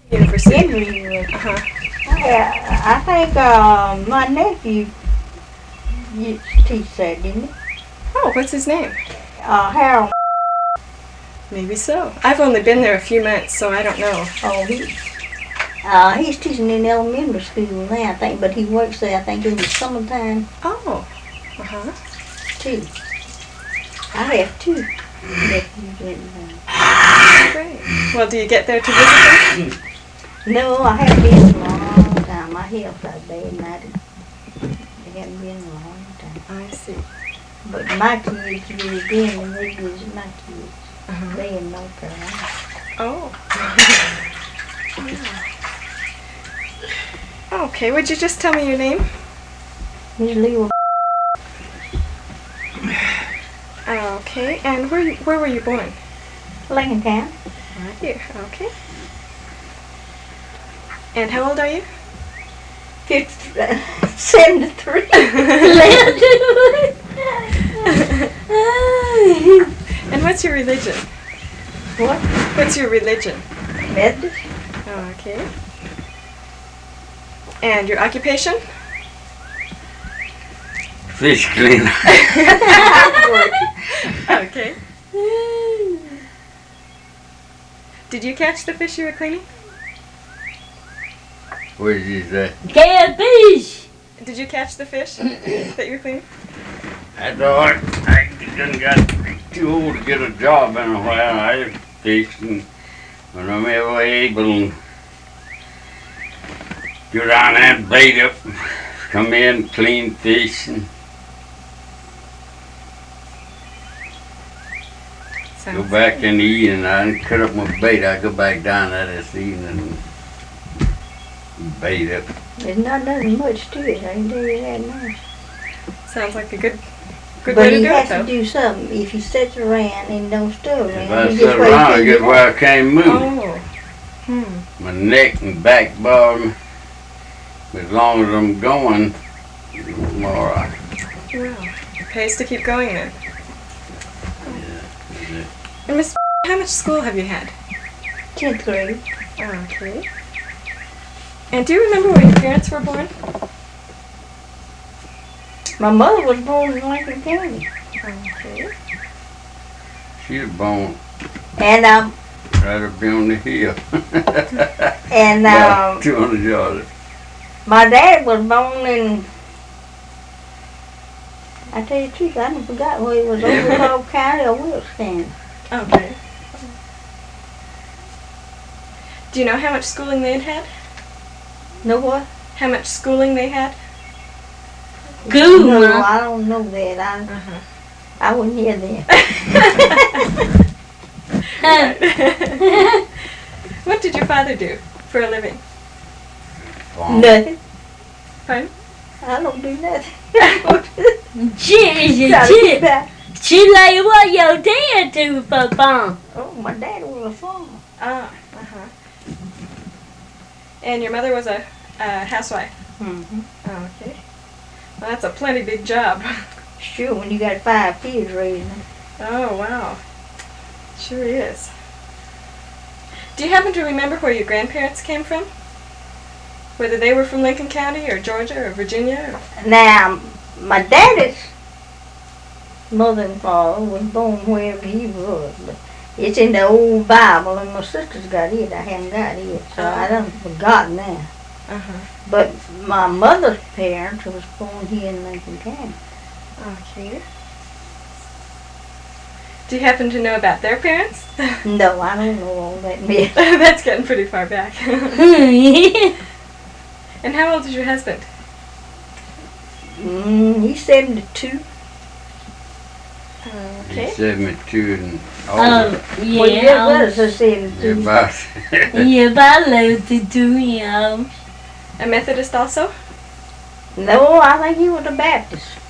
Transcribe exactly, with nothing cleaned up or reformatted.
University. Henry University. Uh-huh. I, I think uh, my nephew used to teach there, didn't he? Oh, what's his name? Uh, Harold. Maybe so. I've only been there a few months, so I don't know. Oh, he, uh, he's teaching in elementary school now, I think, but he works there, I think, in the summertime, Oh. Uh-huh. too. I have two nephews in there. Great. Well, do you get there to visit them? No, I haven't been in a long time. My health got bad and I didn't- I haven't been in a long time. I see. But my kids visit them and they visit my kids. Uh-huh. They in North Carolina. Oh. Okay, would you just tell me your name? Miss Lewa. Okay, and where where were you born? Lincoln County. Right here. Okay. And how old are you? Fifty, uh, seventy-three. And what's your religion? What? What's your religion? Methodist. Okay. And your occupation? Fish cleaner. Okay. Did you catch the fish you were cleaning? What did you say? Catfish! Did you catch the fish that you were cleaning? I thought I done got too old to get a job in a while. I fished, and when I'm ever able to go down there and bait up, come in, clean fish, and go Sounds back in the evening. I cut up my bait. I go back down there this evening and bait up. There's not nothing much to it, I can tell you that now. Sounds like a good good But way to he do it, has though. to do something. If he sits around and don't stir around, If I he sit just waits around, I till get you where I can't move. Oh. Hmm. My neck and back bottom, as long as I'm going, I'm all right. Well, it pays to keep going then. Yeah. And Miss, how much school have you had? tenth grade. Okay. And do you remember where your parents were born? My mother was born in Lincoln County. Okay. She was born And um right up here on the hill. and About um two hundred yards. my dad was born in, I tell you the truth, I done forgot where it was, Overall County or Wilkes County. Okay. Do you know how much schooling they had had? Know what? How much schooling they had? Good, No, Mom. I don't know that. I Uh-huh. I wasn't here then. What did your father do for a living? Farm. Nothing. Pardon? I don't do nothing. Gee, Try to gee, get back. she like what your dad do for fun. Oh, my dad was a farmer. Ah, uh-huh. And your mother was a, a housewife? Mm-hmm. Oh, okay. Well, that's a plenty big job. Sure, when you got five kids raising them. Oh, wow. Sure is. Do you happen to remember where your grandparents came from? Whether they were from Lincoln County or Georgia or Virginia? Or... Now, my daddy's mother and father was born wherever he was, but it's in the old Bible, and my sister's got it. I haven't got it, so Oh. I done forgotten that. Uh-huh. But my mother's parents was born here in Lincoln County. Okay. Do you happen to know about their parents? No, I don't know all that myth. That's getting pretty far back. Yeah. And how old is your husband? Mm, he's seventy-two. Okay. He's seventy-two and Oh, older. Well, yeah. yeah, what is a seventy-two? About Yeah, but I love to do, you know. A Methodist also? No, I think he was a Baptist.